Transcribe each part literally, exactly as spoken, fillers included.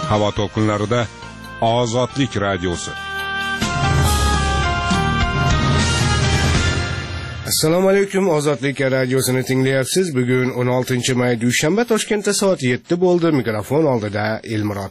Havo to'lqinlarida Ozodlik radiosi. Assalomu alaykum, Ozodlik radiosini tinglayapsiz. Bugun o'n oltinchi may dushanba, Toshkentda soat yetti bo'ldi. Mikrofon oldida Elmurod.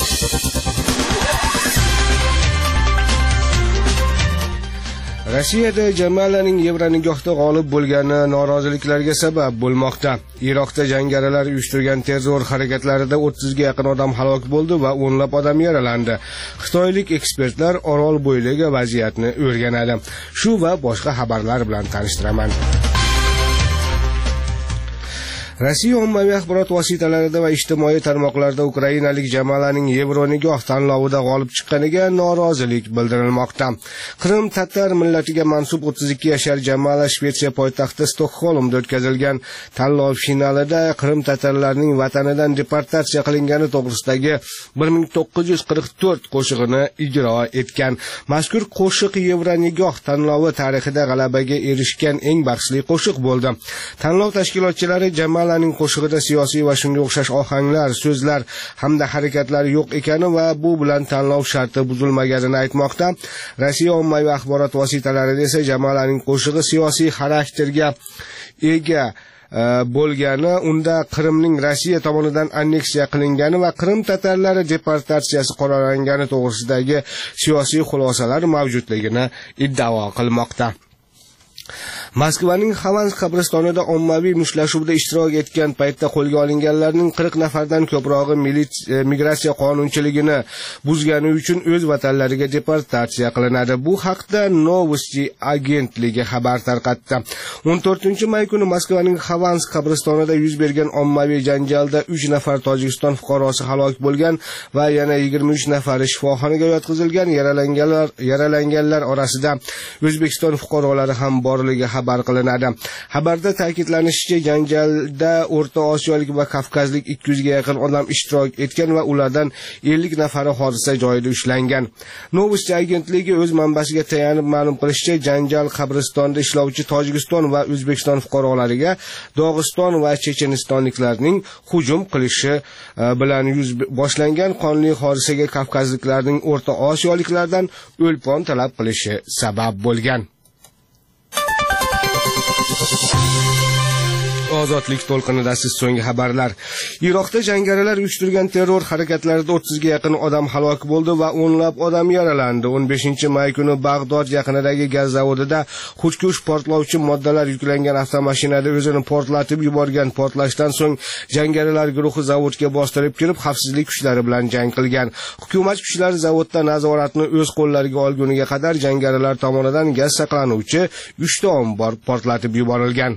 Rossiyada Jamalaning Yevronigohda g'olib bo'lgani noroziliklarga sabab bo'lmoqda. Iroqda jangarilar uyushtirgan terror harakatlarida o'ttizga yaqin odam halok bo'ldi va o'nlab odam yaralandi. Xitoylik ekspertlar Orol bo'yidagi vaziyatni o'rganadi. Shu va boshqa xabarlar bilan tanishtiraman. Rossiya ommaviy axborot vositalarida va ijtimoiy tarmoqlarda ukrainalik Jamalaning Yevronigoh tanlovida g'olib chiqqaniga norozilik bildirilmoqda. Qrim tatar millatiga mansub o'ttiz ikki yashar Jamala Shvetsiya poytaxti Stokgolmda o'tkazilgan tanlov finalida Qrim tatarlarining vatanidan deportatsiya qilingani to'g'risidagi bir ming to'qqiz yuz qirq to'rt qo'shig'ini ijro etgan. Mazkur qo'shiq Yevronigoh tanlovi tarixida g'alabaga erishgan eng bahsli qo'shiq bo'ldi. Tanlov tashkilotchilari Jamala Ning qo'shig'ida siyosiy va shunga o'xshash ohanglar, so'zlar hamda harakatlar yo'q ekani va bu bilan tanlov sharti buzilmaganini aytmoqda. Rossiya ommaviy axborot vositalarida esa Jamalaning qo'shig'i siyosiy xarakterga ega bo'lgani, unda Qrimning Rossiya tomonidan anneksiya qilingani va Qrim tatarlari deportatsiyasi qoralangani to'g'risidagi siyosiy xulosalar mavjudligini iddao qilmoqda. Moskvaning Xavans qabristonida ommaviy mushtlashuvda ishtirok etgan paytda qo'lga olinganlarning qirq nafardan ko'prog'i migratsiya qonunchiligini buzgani uchun o'z vatanlariga deportatsiya qilinadi. Bu haqda Novosti agentligi xabar tarqatdi. o'n to'rtinchi may kuni Moskvaning Xavans qabristonida yuz bergan ommaviy janjalda uch nafar Tojikiston fuqarosi halok bo'lgan va yana yigirma uch nafari shifoxonaga yotqizilgan. Yaralanganlar yaralanganlar orasida O'zbekiston fuqarolari ham borligi xabar qilinadi. Xabarda ta'kidlanishicha, janjalda O'rta Osiyolik va Kavkazlik ikki yuzga yaqin odam ishtirok etgan va ulardan ellik nafari hodisa joyida ushlangan. Novosti agentligi o'z manbasiga tayanib ma'lum qilishicha, janjal qabristonda ishlovchi Tojikiston va O'zbekiston fuqarolariga Dog'iston va Chechenistonliklarning hujum qilishi bilan yuz boshlangan. Qonli hodisaga Kavkazliklarning O'rta Osiyoliklardan o'lpon talab qilishi sabab bo'lgan. Ozodlik to'lqinida siz so'nggi xabarlar. Iroqda jangarilar uyushtirgan terror harakatlarida o'ttizga yaqin odam halok bo'ldi va o'nlab odam yaralandi. o'n beshinchi may kuni Bag'dod yaqinidagi gaz zavodida xushkush portlovchi moddalar yuklangan avtomashinada o'zini portlatib yuborgan. Portlashdan so'ng jangarilar guruhi zavodga bostirib kirib, xavfsizlik kuchlari bilan jang qilgan. Hukumat kuchlari zavodda nazoratni o'z qo'llariga olguniga qadar jangarilar tomonidan gaz saqlanuvchi uchta ombor portlatib yuborilgan.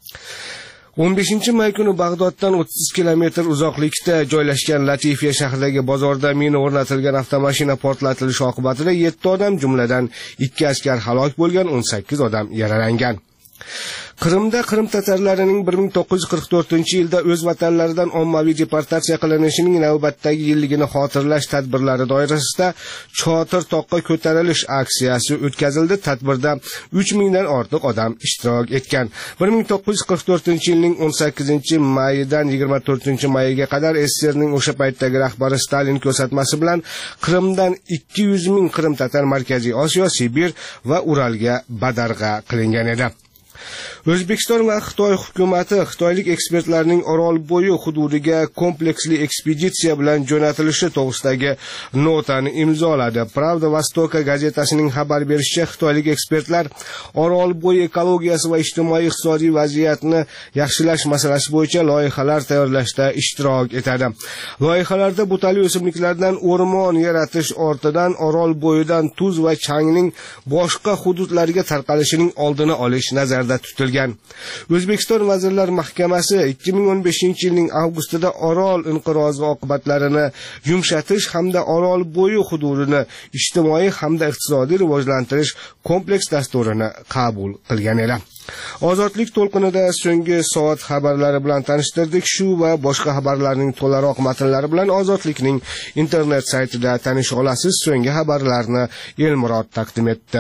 o'n beshinchi may kuni Bag'doddan o'ttiz kilometr uzoqlikda joylashgan Latifiya shahridagi bozorda mina o'rnatilgan avtomashina portlatilishi oqibatida yetti odam, jumladan ikki askar halok bo'lgan, o'n sakkiz odam yaralangan. Qrimda Qrim tatarlarining bir ming to'qqiz yuz qirq to'rtinchi yilda o'z vatanlaridan ommaviy deportatsiya qilinishining navbatdagi yilligini xotirlash tadbirlari doirasida Chotir toqqa ko'tarilish aksiyasi o'tkazildi. Tadbirda uch mingdan ortiq odam ishtirok etgan. bir ming to'qqiz yuz qirq to'rtinchi yilning o'n sakkizinchi mayidan yigirma to'rtinchi mayiga qadar S S R ning o'sha paytdagi rahbari Stalin ko'rsatmasi bilan Qrimdan ikki yuz ming Qrim tatar Markaziy Osiyo, Sibir va Uralga badarg'a qilingan edi. O'zbekiston va Xitoy hukumati xitoylik ekspertlarning Orol bo'yi hududiga kompleksli ekspeditsiya bilan jo'natilishi to'g'risidagi notani imzoladi. Pravda Vostoka gazetasining xabar berishicha, xitoylik ekspertlar Orol bo'yi ekologiyasi va ijtimoiy-iqtisodiy vaziyatni yaxshilash masalasi bo'yicha loyihalar tayyorlashda ishtirok etadi. Loyihalarda butali o'simliklardan o'rmon yaratish ortidan Orol bo'yidan tuz va changning boshqa hududlarga tarqalishining oldini olish nazarda tutilgan. O'zbekiston Vazirlar Mahkamasi ikki ming o'n beshinchi yilning avgustida Orol inqirozi oqibatlarini yumshatish hamda Orol bo'yi hududini ijtimoiy hamda iqtisodiy rivojlantirish kompleks dasturini qabul qilgan edi. Ozodlik to'lqinida so'nggi soat xabarlari bilan tanishtirdik. Shu va boshqa xabarlarning to'laroq matnlari bilan Ozodlikning internet saytida tanisha olasiz. So'nggi xabarlarni Elmurod taqdim etdi.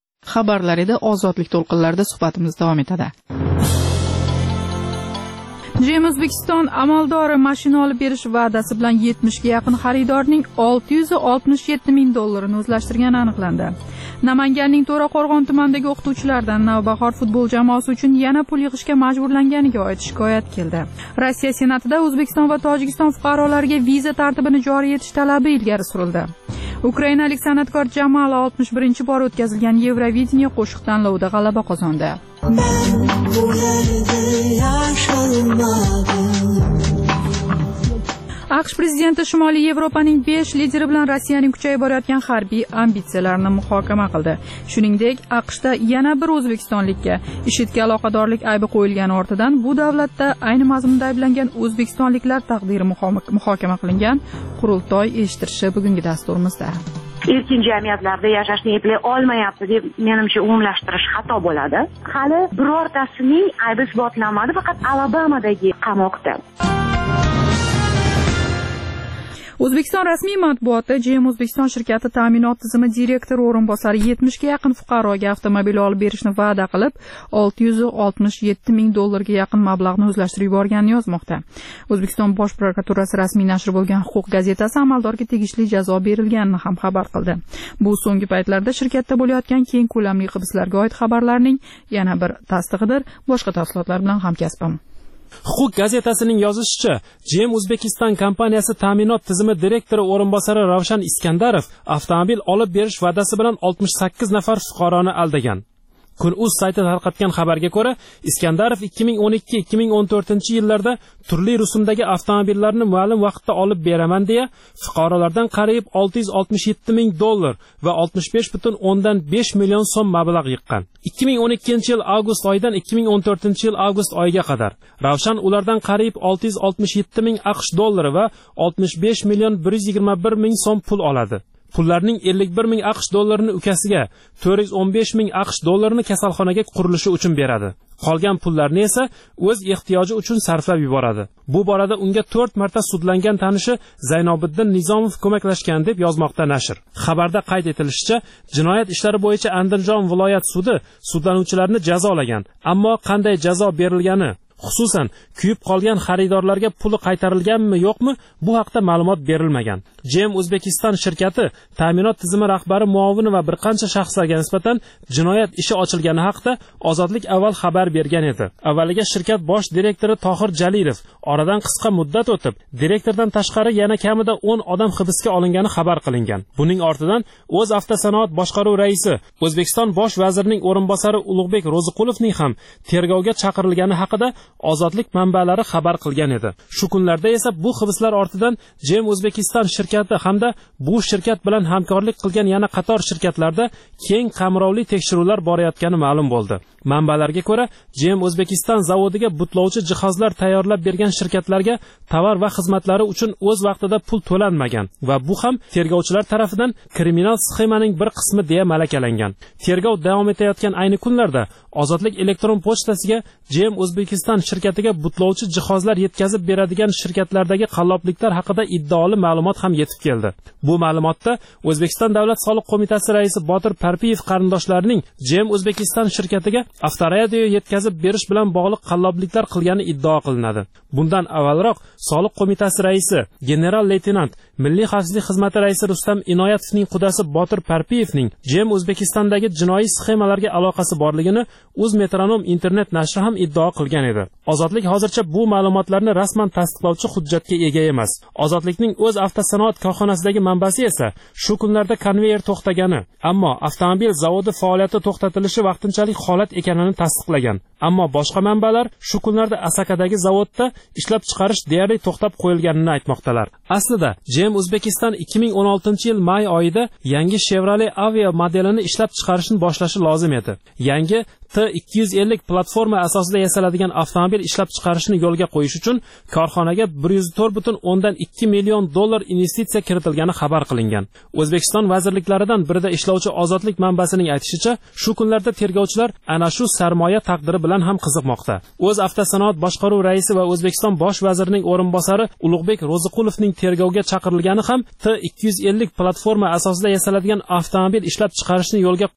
Xabarlar edi. Ozodlik to'lqinlarida suhbatimiz davom etadi. Jem O'zbekiston amaldori mashina olib berish va'dasi bilan yetmish ga yaqin xaridorning olti yuz oltmish yetti ming dollarini o'zlashtirgani aniqlandi. Namanganning To'raqo'rg'on tumanidagi o'qituvchilardan Navbahor futbol jamoasi uchun yana pul yig'ishga majburlanganiga oid shikoyat keldi. Rossiya Senatida O'zbekiston va Tojikiston fuqarolariga viza tartibini joriy etish talabi ilgari surildi. Ukrainalik san'atkor Jamal oltmish birinchi bor o'tkazilgan Yevrovideniya qo'shiq tanlovida g'alaba qozondi. AQSh prezidenti Shimoliy Yevropaning besh lideri bilan Rossiyaning kuchayib borayotgan harbiy ambitsiyalarini muhokama qildi. Shuningdek, AQShda yana bir o'zbekistonlikka IShIDga aloqadorlik aybi qo'yilgani ortidan bu davlatda ayni mazmunda ayblangan o'zbekistonliklar taqdiri muhokama qilingan qurultoy eshittirishi bugungi dasturimizda. Erkin jamiyatlarda yashashni eplay olmayapti deb menimcha umumlashtirish xato bo'ladi. Hali birortasining aybi isbotlanmadi, faqat Alabamadagi qamoqda. O'zbekiston rasmiy matbuoti Jem O'zbekiston shirkati ta'minot tizimi direktori o'rinbosari yetmish ga yaqin fuqaroga avtomobil olib berishni va'da qilib, olti yuz oltmish yetti ming dollarga yaqin mablag'ni o'zlashtirib yuborganini yozmoqda. O'zbekiston bosh prokuraturasi rasmiy nashri bo'lgan Huquq gazetasi amaldorga tegishli jazo berilganini ham xabar qildi. Bu so'nggi paytlarda shirkatda bo'layotgan keng ko'lamli hibslarga oid xabarlarning yana bir tasdig'idir. Boshqa tafsilotlar bilan hamkasbim Huquq gazetasining yozishicha, Jem O'zbekiston kompaniyasi ta'minot tizimi direktori o'rinbosari Ravshan Iskandarov avtomobil olib berish va'dasi bilan oltmish sakkiz nafar fuqaroni aldagan. Kun.uz sayti tarqatgan xabarga ko'ra, Iskandarov ikki ming o'n ikki ikki ming o'n to'rtinchi yillarda turli rusumdagi avtomobillarni ma'lum vaqtda olib beraman deya fuqarolardan qariyb olti yuz oltmish yetti ming dollar va oltmish besh butun o'ndan besh million so'm mablag' yiqqan. ikki ming o'n ikkinchi yil avgust oyidan ikki ming o'n to'rtinchi yil avgust oyiga qadar Ravshan ulardan qariyb olti yuz oltmish yetti ming AQSh dollari va oltmish besh million bir yuz yigirma bir ming so'm pul oladi. Pullarning ellik bir ming AQSh dollarini ukasiga, to'rt yuz o'n besh ming AQSh dollarini kasalxonaga qurilishi uchun beradi. Qolgan pullarni esa o'z ehtiyoji uchun sarflab yuboradi. Bu borada unga to'rt marta sudlangan tanishi Zaynobiddin Nizomov ko'maklashgan deb yozmoqda nashr. Xabarda qayd etilishicha, jinoyat ishlari bo'yicha Andijon viloyat sudi sudlanuvchilarni jazolagan, ammo qanday jazo berilgani, xususan kuyib qolgan xaridorlarga puli qaytarilganmi yo'qmi, bu haqda ma'lumot berilmagan. Jem O'zbekiston shirkati ta'minot tizimi rahbari muovini va bir qancha shaxslarga nisbatan jinoyat ishi ochilgani haqida Ozodlik avval xabar bergan edi. Avvaliga shirkat bosh direktori Tohir Jalilov oradan qisqa muddat o'tib, direktordan tashqari yana kamida o'n odam hibsga olingani xabar qilingan. Buning ortidan O'z avtosanoat boshqaruv raisi, O'zbekiston bosh vazirining o'rinbosari Ulug'bek Ro'ziqulovning ham tergovga chaqirilgani haqida Ozodlik manbalari xabar qilgan edi. Shu kunlarda esa bu hibslar ortidan Jem O'zbekiston shirkati hamda bu shirkat bilan hamkorlik qilgan yana qator shirkatlarda keng qamrovli tekshiruvlar borayotgani ma'lum bo'ldi. Manbalarga ko'ra, Jem O'zbekiston zavodiga butlovchi jihozlar tayyorlab bergan shirkatlarga tovar va xizmatlari uchun o'z vaqtida pul to'lanmagan va bu ham tergovchilar tomonidan kriminal sxemaning bir qismi deya malakalangan. Tergov davom etayotgan ayni kunlarda Ozodlik elektron pochtasiga Jem O'zbekiston shirkatiga butlovchi jihozlar yetkazib beradigan shirkatlardagi qallobliklar haqida iddaoli ma'lumot ham yetib keldi. Bu ma'lumotda O'zbekiston Davlat soliq qo'mitasi raisi Botir Parpiyev qarindoshlarining Jem O'zbekiston shirkatiga avtoradio yetkazib berish bilan bog'liq qallobliklar qilgani iddao qilinadi. Bundan avvalroq soliq qo'mitasi raisi general-leytenant Milliy xavfsizlik xizmati raisi Rustam Inoyatovning qudasi Botir Parpiyevning Jem O'zbekistondagi jinoiy sxemalarga aloqasi borligini Uzmetronom internet nashri ham iddao qilgan edi. Ozodlik hozircha bu ma'lumotlarni rasman tasdiqlovchi hujjatga ega emas. Ozodlikning o'z avtosanoat korxonasidagi manbasi esa shu kunlarda konveyer to'xtagani, ammo avtomobil zavodi faoliyati to'xtatilishi vaqtinchalik holat ekanini tasdiqlagan. Ammo boshqa manbalar shu kunlarda Asakadagi zavodda ishlab chiqarish deyarli to'xtab qo'yilganini aytmoqdalar. Aslida Jem O'zbekiston ikki ming o'n oltinchi yil may oyida yangi Chevrolet Aveo modelini ishlab chiqarishni boshlashi lozim edi. Yangi T ikki yuz ellik platforma asosida yasaladigan avtomobil ishlab chiqarishni yo'lga qo'yish uchun korxonaga bir yuz to'rt butun o'ndan ikki million dollar investitsiya kiritilgani xabar qilingan. O'zbekiston vazirliklaridan birida ishlovchi Ozodlik manbasining aytishicha, shu kunlarda tergovchilar ana shu sarmoya taqdiri bilan ham qiziqmoqda. O'z avtosanoat boshqaruv raisi va O'zbekiston bosh vazirining o'rinbosari Ulug'bek Ro'ziqulovning tergovga chaqirilgani ham T ikki yuz ellik platforma asosida yasaladigan avtomobil ishlab chiqarishni yo'lga